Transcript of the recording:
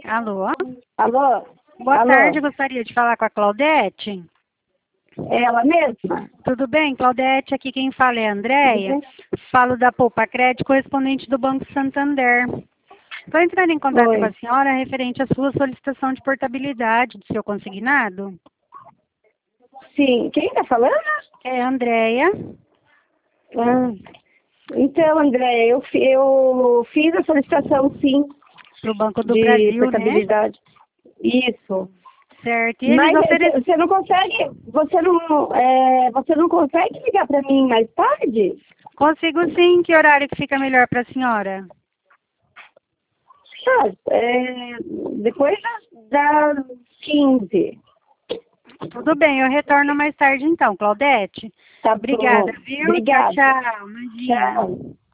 Alô? Alô? Boa Alô? tarde, gostaria de falar com a Claudete. É ela mesma? Tudo bem, Claudete? Aqui quem fala é a Andréia. Falo da Poupa Crédito, correspondente do Banco Santander. Estou entrando em contato Oi. com a senhora referente à sua solicitação de portabilidade do seu consignado. Sim. Quem está falando? É a Andréia. Ah. Então, André, eu fiz a solicitação, sim, Para o Banco do de Brasil, né? portabilidade. Isso. Certo. E eles Mas oferecem... você não consegue, você não consegue ligar para mim mais tarde? Consigo sim. Que horário que fica melhor para a senhora? Ah, depois das 15. Tudo bem, eu retorno mais tarde então, Claudete. Tá Obrigada, bom. viu? Tchau, Obrigada. tchau. Imagina. Tchau.